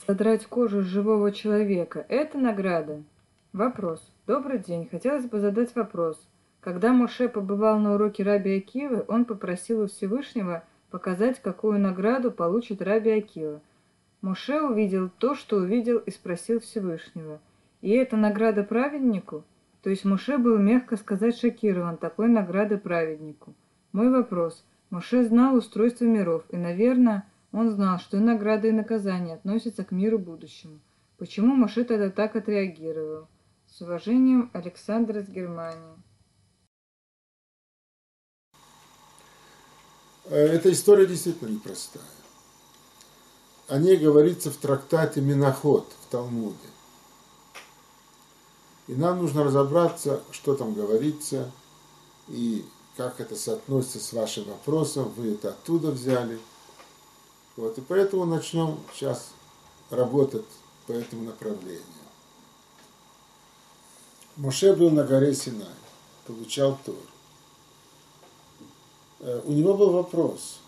Содрать кожу с живого человека – это награда? Вопрос. Добрый день. Хотелось бы задать вопрос. Когда Моше побывал на уроке Раби Акивы, он попросил у Всевышнего показать, какую награду получит Раби Акива. Моше увидел то, что увидел, и спросил Всевышнего. И это награда праведнику? То есть Моше был, мягко сказать, шокирован такой наградой праведнику. Мой вопрос. Моше знал устройство миров, и, наверное, он знал, что и награды, и наказания относятся к миру будущему. Почему Моше тогда так отреагировал? С уважением, Александр из Германии. Эта история действительно непростая. О ней говорится в трактате Миноход в Талмуде. И нам нужно разобраться, что там говорится, и как это соотносится с вашим вопросом. Вы это оттуда взяли. Вот, и поэтому начнем сейчас работать по этому направлению. Моше был на горе Синай, получал Тору. У него был вопрос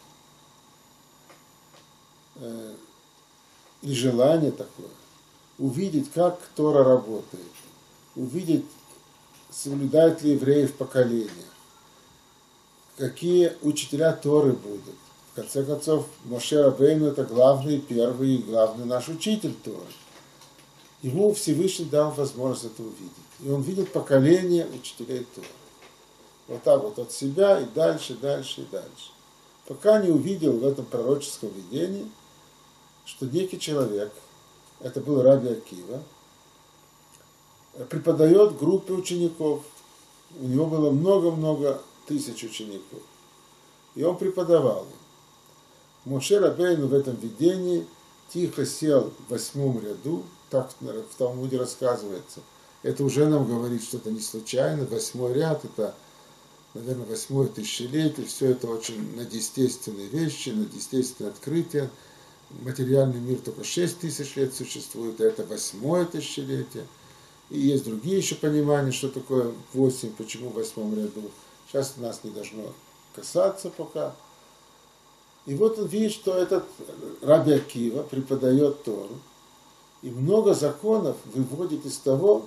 и желание такое увидеть, как Тора работает, увидеть, соблюдают ли евреи в поколениях, какие учителя Торы будут. В конце концов, Моше Рабейну это главный, первый и главный наш учитель Торы. Ему Всевышний дал возможность это увидеть. И он видел поколение учителей Торы. Вот так вот от себя и дальше, дальше и дальше. Пока не увидел в этом пророческом видении, что некий человек, это был Раби Акива, преподает группе учеников. У него было много-много тысяч учеников. И он преподавал им. Моше Рабейну в этом видении тихо сел в 8 ряду, так в Талмуде рассказывается. Это уже нам говорит, что это не случайно. 8 ряд, это, наверное, 8 тысячелетие. Все это очень надестественные вещи, надестественные открытия. Материальный мир только 6 тысяч лет существует, а это 8 тысячелетие. И есть другие еще понимания, что такое 8, почему в 8 ряду. Сейчас нас не должно касаться пока. И вот он видит, что этот Раби Акива преподает Тору, и много законов выводит из того,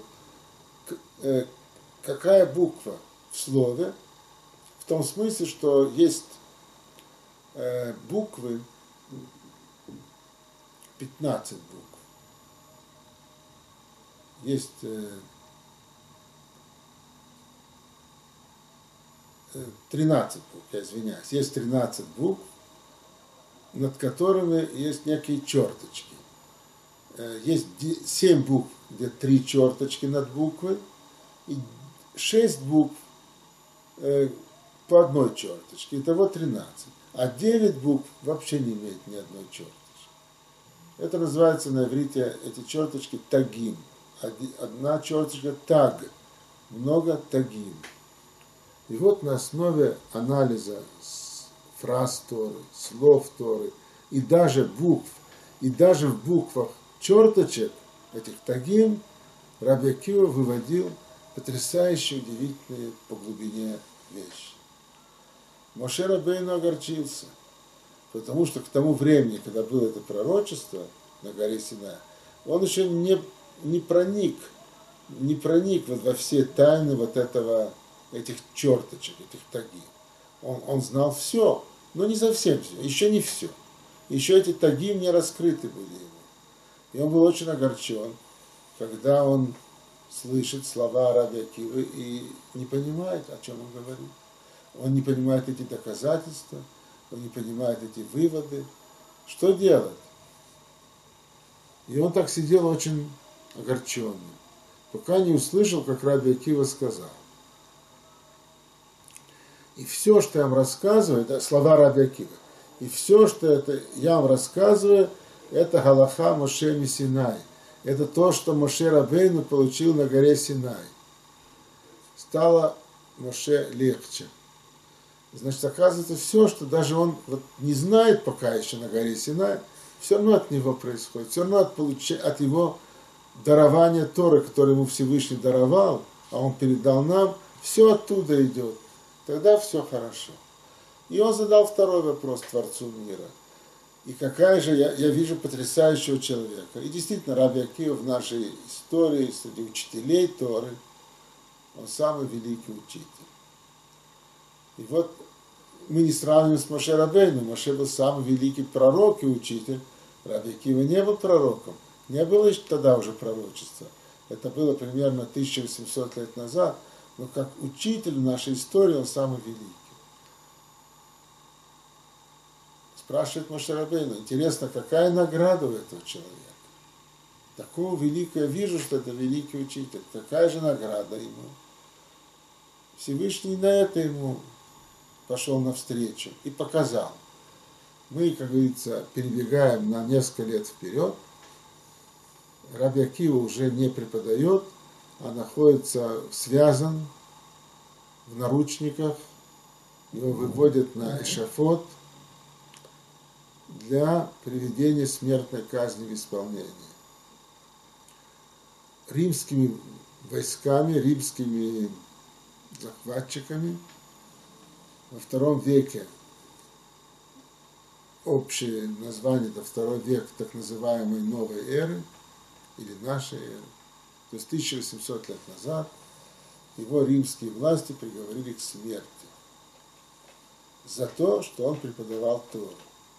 какая буква в слове, в том смысле, что есть буквы, 15 букв. Есть 13 букв, я извиняюсь. Есть 13 букв, над которыми есть некие черточки. Есть 7 букв, где 3 черточки над буквой, и 6 букв по одной черточке. Итого 13. А 9 букв вообще не имеет ни одной черточки. Это называется на иврите, эти черточки, тагим. Одна черточка таг, много тагим. И вот на основе анализа фраз Торы, слов Торы, и даже букв, и даже в буквах черточек, этих тагим, Раби Акива выводил потрясающие, удивительные по глубине вещи. Моше Рабейну огорчился, потому что к тому времени, когда было это пророчество на горе Синай, он еще не проник вот во все тайны вот этого, этих черточек, этих тагим. Он знал все, но не совсем все, еще не все. Еще эти тагим не раскрыты были ему. И он был очень огорчен, когда он слышит слова Раби Акивы и не понимает, о чем он говорит. Он не понимает эти доказательства, он не понимает эти выводы. Что делать? И он так сидел очень огорченный, пока не услышал, как Раби Акива сказал. И все, что я вам рассказываю, это слова Раби Акивы, и все, что это я вам рассказываю, это галаха Моше Мисинай. Это то, что Моше Рабейну получил на горе Синай. Стало Моше легче. Значит, оказывается, все, что даже он вот не знает пока еще на горе Синай, все равно от него происходит, все равно от его дарования Торы, которое ему Всевышний даровал, а он передал нам, все оттуда идет. Тогда все хорошо. И он задал второй вопрос Творцу мира. И какая же, я вижу потрясающего человека. И действительно, Раби Акива в нашей истории, среди учителей Торы, он самый великий учитель. И вот мы не сравниваем с Моше Рабейну. Моше был самый великий пророк и учитель. Раби Акива не был пророком. Не было еще тогда уже пророчества. Это было примерно 1800 лет назад. Но как учитель в нашей истории он самый великий. Спрашивает Моше Рабейну, интересно, какая награда у этого человека? Такого великого, я вижу, что это великий учитель. Какая же награда ему? Всевышний на это ему пошел навстречу и показал. Мы, как говорится, перебегаем на несколько лет вперед. Раби Акива уже не преподает, а находится связан в наручниках. Его выводят на эшафот для приведения смертной казни в исполнение. Римскими войсками, римскими захватчиками во втором веке, общее название, это второй век так называемой новой эры, или нашей эры, то есть 1800 лет назад, его римские власти приговорили к смерти за то, что он преподавал Тору.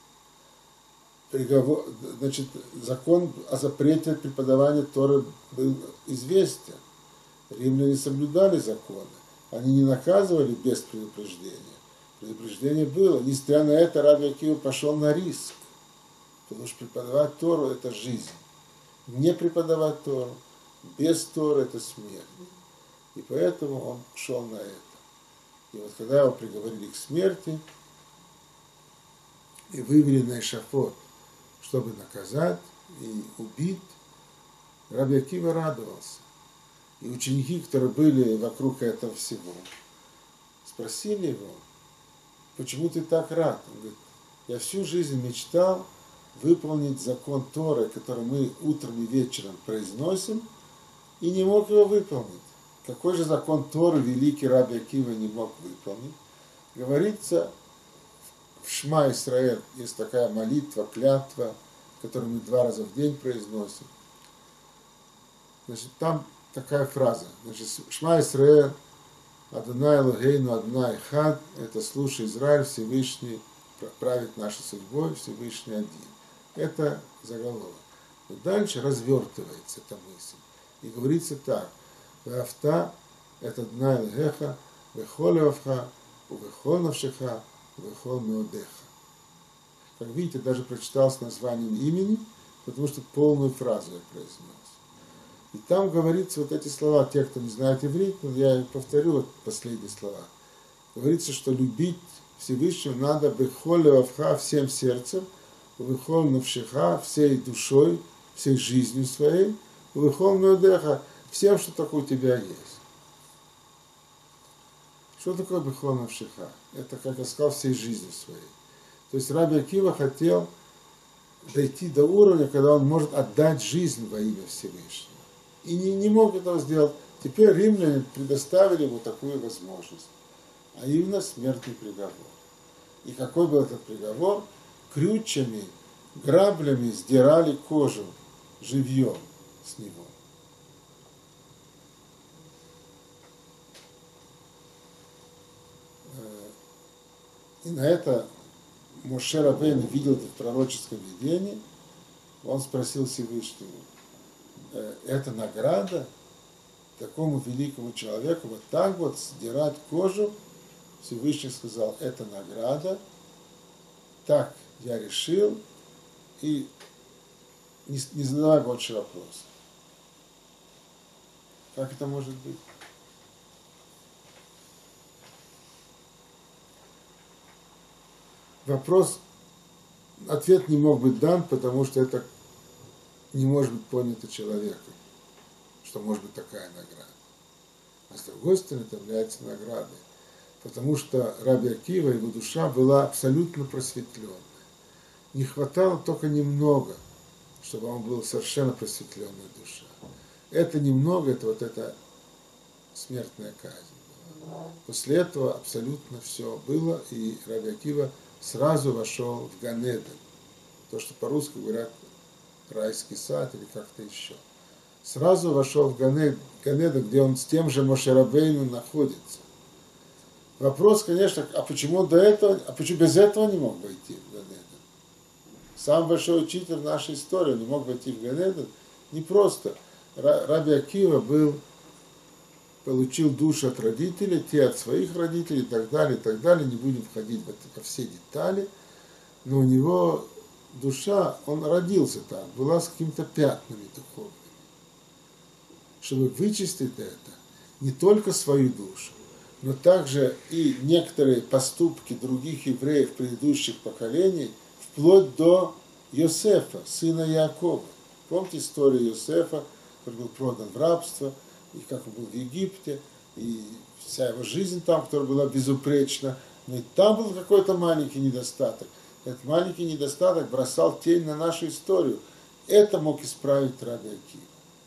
Значит, закон о запрете преподавания Торы был известен. Римляне соблюдали законы. Они не наказывали без предупреждения. Предупреждение было. Несмотря на это, Раби Акива пошел на риск. Потому что преподавать Тору – это жизнь. Не преподавать Тору, без Торы – это смерть. И поэтому он шел на это. И вот когда его приговорили к смерти и вывели на эшафот, чтобы наказать и убить, Раби Акива радовался. И ученики, которые были вокруг этого всего, спросили его, почему ты так рад? Он говорит, я всю жизнь мечтал выполнить закон Торы, который мы утром и вечером произносим, и не мог его выполнить. Какой же закон Торы великий Раби Акива не мог выполнить? Говорится, в Шма Исраэль есть такая молитва, клятва, которую мы 2 раза в день произносим. Значит, там такая фраза. Значит, Шма Исраэль, Адонай Элогейну, Адонай Эхад, это слушай, Израиль, Всевышний правит нашей судьбой, Всевышний один. Это заголовок. Но дальше развертывается эта мысль. И говорится так. Вафта, это Адонай Элогеха, Вехол Левавха, Увехол Навшеха, Увехол Меодеха. Как видите, даже прочитал с названием имени, потому что полную фразу я произнес. И там говорится вот эти слова, те, кто не знает иврит, но я повторю вот последние слова. Говорится, что любить Всевышнего надо бехоль левавха всем сердцем, бехоль навшеха всей душой, всей жизнью своей, бехоль меодеха всем, что такое у тебя есть. Что такое бехоль навшеха? Это, как я сказал, всей жизнью своей. То есть Раби Акива хотел дойти до уровня, когда он может отдать жизнь во имя Всевышнего. И не мог этого сделать. Теперь римляне предоставили ему такую возможность. А именно смертный приговор. И какой был этот приговор? Крючьями, граблями сдирали кожу живьем с него. И на это Моше Рабейну видел это в пророческом видении. Он спросил Всевышнего, это награда такому великому человеку, вот так вот сдирать кожу? Всевышний сказал, это награда, так я решил, и не задавай больше вопросов. Как это может быть? Вопрос, ответ не мог быть дан, потому что это не может быть понято человеком, что может быть такая награда. А с другой стороны, это является наградой, потому что Раби Акива, его душа была абсолютно просветленной. Не хватало только немного, чтобы он был совершенно просветленной душа. Это немного, это вот эта смертная казнь была. После этого абсолютно все было, и Раби Акива сразу вошел в Ган Эден. то, что по-русски говорят райский сад или как-то еще. Сразу вошел в Ганеда, где он с тем же Моше Рабейну находится. Вопрос, конечно, а почему без этого не мог войти в Ганеда? Сам большой учитель нашей истории не мог войти в Ганеда. Не просто. Раби Акива получил душу от родителей, те от своих родителей и так далее, и так далее. Не будем входить во все детали. Но у него душа, он родился там, была с какими-то пятнами духовными. Чтобы вычистить это, не только свою душу, но также и некоторые поступки других евреев предыдущих поколений, вплоть до Йосефа, сына Яакова. Помните историю Йосефа, который был продан в рабство, и как он был в Египте, и вся его жизнь там, которая была безупречна, но и там был какой-то маленький недостаток. Этот маленький недостаток бросал тень на нашу историю. Это мог исправить Раби Акива.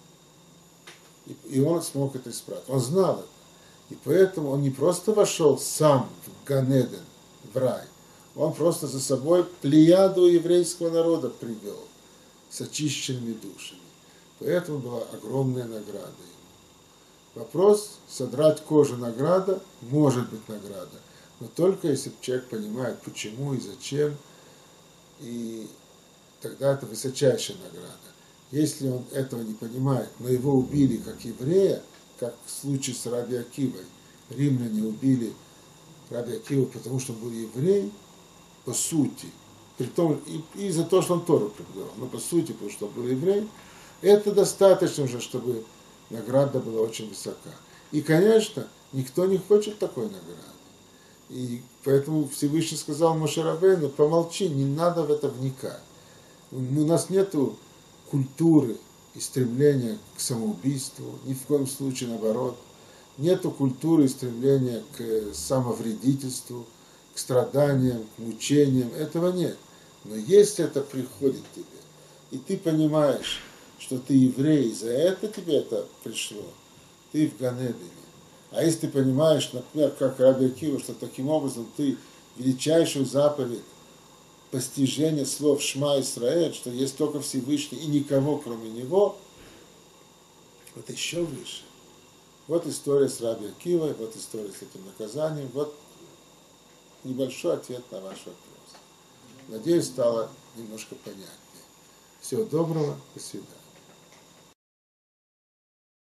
И он смог это исправить. Он знал это. И поэтому он не просто вошел сам в Ганеден, в рай, он просто за собой плеяду еврейского народа привел с очищенными душами. Поэтому была огромная награда ему. Вопрос, содрать кожу награда, может быть награда, но только если человек понимает, почему и зачем, и тогда это высочайшая награда. Если он этого не понимает, но его убили как еврея, как в случае с Раби Акивой, римляне убили Раби Акиву, потому что он был еврей, по сути, притом и за то, что он Тору преподавал, но по сути, потому что он был еврей, это достаточно уже, чтобы награда была очень высока. И, конечно, никто не хочет такой награды. И поэтому Всевышний сказал Моше Рабейну: помолчи, не надо в это вникать. У нас нету культуры и стремления к самоубийству, ни в коем случае наоборот. Нету культуры и стремления к самовредительству, к страданиям, к мучениям. Этого нет. Но если это приходит к тебе, и ты понимаешь, что ты еврей, и за это тебе это пришло, ты в Ганедене. А если ты понимаешь, например, как Раби Акива, что таким образом ты величайшую заповедь постижения слов Шма Исраэль, что есть только Всевышний и никого кроме него, это еще выше. Вот история с Раби Акивой, вот история с этим наказанием, вот небольшой ответ на ваш вопрос. Надеюсь, стало немножко понятнее. Всего доброго, до свидания.